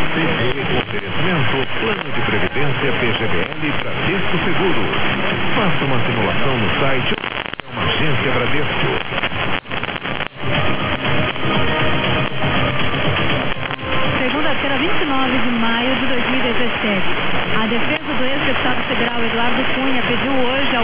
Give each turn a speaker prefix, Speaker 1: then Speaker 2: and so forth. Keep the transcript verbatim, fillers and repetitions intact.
Speaker 1: C D, oferecimento, plano de previdência P G B L Bradesco Seguros. Faça uma simulação no site ou uma agência Bradesco.
Speaker 2: Segunda-feira, vinte e nove de maio de dois mil e dezessete. A defesa do ex-deputado federal Eduardo Cunha pediu hoje ao